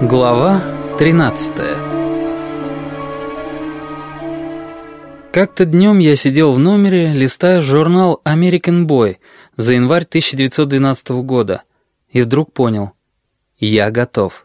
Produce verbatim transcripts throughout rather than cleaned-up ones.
Глава тринадцатая. Как-то днем я сидел в номере, листая журнал «American Boy» за январь тысяча девятьсот двенадцатого года, и вдруг понял — я готов.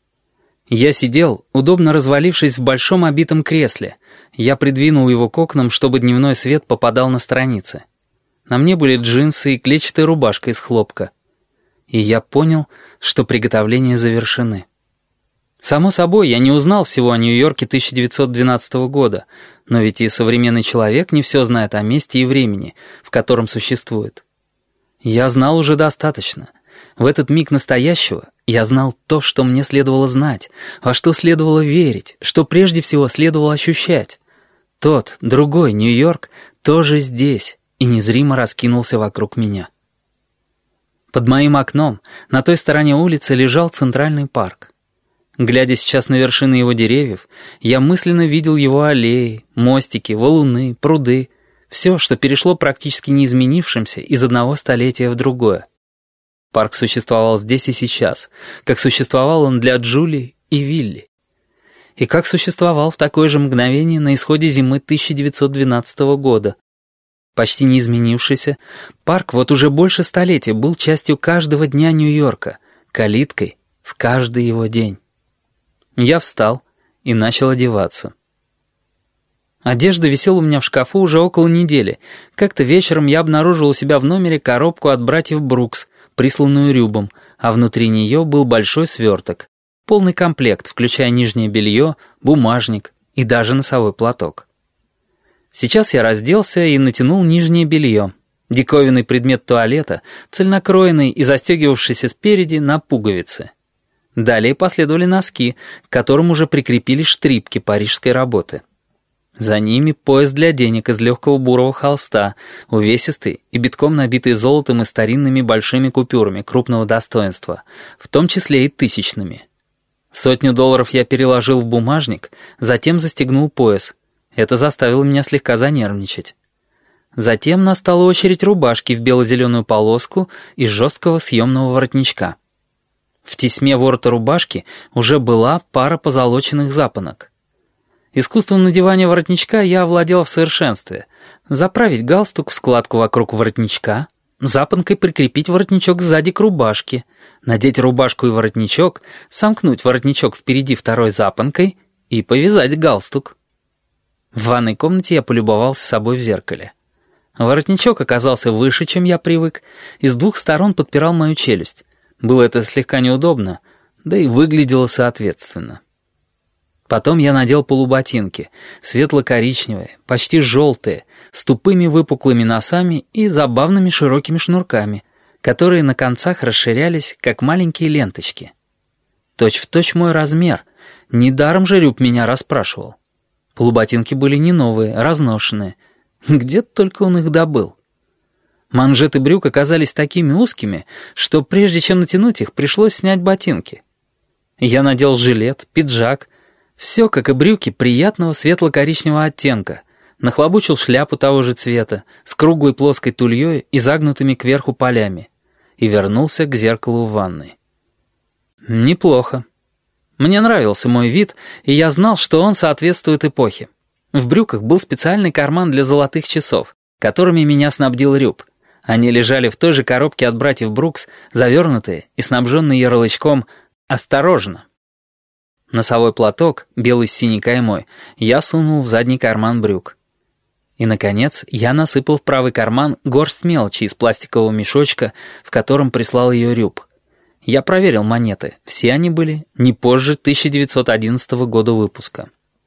Я сидел, удобно развалившись в большом обитом кресле. Я придвинул его к окнам, чтобы дневной свет попадал на страницы. На мне были джинсы и клетчатая рубашка из хлопка. И я понял, что приготовления завершены. Само собой, я не узнал всего о Нью-Йорке тысяча девятьсот двенадцатого года, но ведь и современный человек не все знает о месте и времени, в котором существует. Я знал уже достаточно. В этот миг настоящего я знал то, что мне следовало знать, во что следовало верить, что прежде всего следовало ощущать. Тот, другой Нью-Йорк тоже здесь и незримо раскинулся вокруг меня. Под моим окном, на той стороне улицы, лежал Центральный парк. Глядя сейчас на вершины его деревьев, я мысленно видел его аллеи, мостики, валуны, пруды, все, что перешло практически неизменившимся из одного столетия в другое. Парк существовал здесь и сейчас, как существовал он для Джулии и Вилли. И как существовал в такое же мгновение на исходе зимы тысяча девятьсот двенадцатого года. Почти не изменившийся, парк вот уже больше столетия был частью каждого дня Нью-Йорка, калиткой в каждый его день. Я встал и начал одеваться. Одежда висела у меня в шкафу уже около недели. Как-то вечером я обнаружил у себя в номере коробку от братьев Брукс, присланную Рюбом, а внутри нее был большой сверток. Полный комплект, включая нижнее белье, бумажник и даже носовой платок. Сейчас я разделся и натянул нижнее белье. Диковинный предмет туалета, цельнокроенный и застегивавшийся спереди на пуговицы. Далее последовали носки, к которым уже прикрепили штрипки парижской работы. За ними пояс для денег из легкого бурого холста, увесистый и битком набитый золотом и старинными большими купюрами крупного достоинства, в том числе и тысячными. Сотню долларов я переложил в бумажник, затем застегнул пояс. Это заставило меня слегка занервничать. Затем настала очередь рубашки в бело-зеленую полоску и жесткого съемного воротничка. В тесьме ворота рубашки уже была пара позолоченных запонок. Искусством надевания воротничка я овладел в совершенстве. Заправить галстук в складку вокруг воротничка, запонкой прикрепить воротничок сзади к рубашке, надеть рубашку и воротничок, сомкнуть воротничок впереди второй запонкой и повязать галстук. В ванной комнате я полюбовался собой в зеркале. Воротничок оказался выше, чем я привык, и с двух сторон подпирал мою челюсть. Было это слегка неудобно, да и выглядело соответственно. Потом я надел полуботинки, светло-коричневые, почти желтые, с тупыми выпуклыми носами и забавными широкими шнурками, которые на концах расширялись, как маленькие ленточки. Точь-в-точь мой размер, недаром же Рюб меня расспрашивал. Полуботинки были не новые, разношенные. Где только он их добыл. Манжеты брюк оказались такими узкими, что прежде чем натянуть их, пришлось снять ботинки. Я надел жилет, пиджак, все, как и брюки, приятного светло-коричневого оттенка, нахлобучил шляпу того же цвета, с круглой плоской тульей и загнутыми кверху полями, и вернулся к зеркалу в ванной. Неплохо. Мне нравился мой вид, и я знал, что он соответствует эпохе. В брюках был специальный карман для золотых часов, которыми меня снабдил Рюб. Они лежали в той же коробке от братьев Брукс, завернутые и снабженные ярлычком «Осторожно». Носовой платок, белый с синей каймой, я сунул в задний карман брюк. И, наконец, я насыпал в правый карман горсть мелочи из пластикового мешочка, в котором прислал ее Рюб. Я проверил монеты, все они были не позже тысяча девятьсот одиннадцатого года выпуска.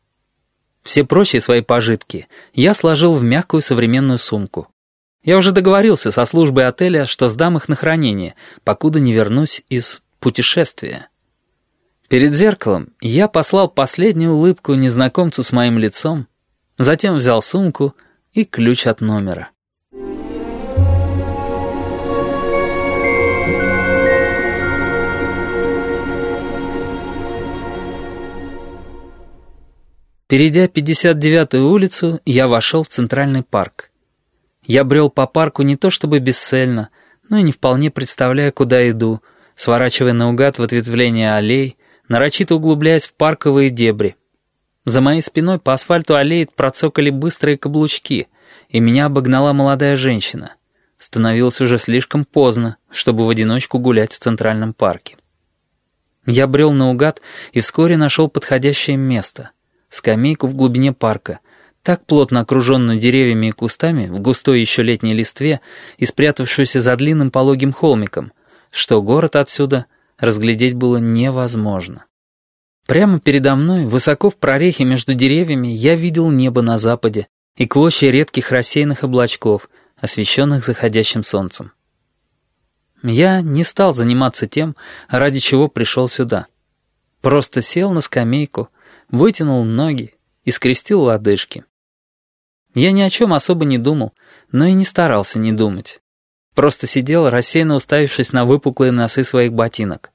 Все прочие свои пожитки я сложил в мягкую современную сумку. Я уже договорился со службой отеля, что сдам их на хранение, покуда не вернусь из путешествия. Перед зеркалом я послал последнюю улыбку незнакомцу с моим лицом, затем взял сумку и ключ от номера. Перейдя пятьдесят девятую улицу, я вошел в Центральный парк. Я брел по парку не то чтобы бесцельно, но и не вполне представляя, куда иду, сворачивая наугад в ответвления аллей, нарочито углубляясь в парковые дебри. За моей спиной по асфальту аллеи процокали быстрые каблучки, и меня обогнала молодая женщина. Становилось уже слишком поздно, чтобы в одиночку гулять в Центральном парке. Я брел наугад и вскоре нашел подходящее место. Скамейку в глубине парка, так плотно окруженную деревьями и кустами в густой еще летней листве и спрятавшуюся за длинным пологим холмиком, что город отсюда разглядеть было невозможно. Прямо передо мной, высоко в прорехе между деревьями, я видел небо на западе и клочья редких рассеянных облачков, освещенных заходящим солнцем. Я не стал заниматься тем, ради чего пришел сюда. Просто сел на скамейку, вытянул ноги и скрестил лодыжки. Я ни о чем особо не думал, но и не старался не думать. Просто сидел, рассеянно уставившись на выпуклые носы своих ботинок.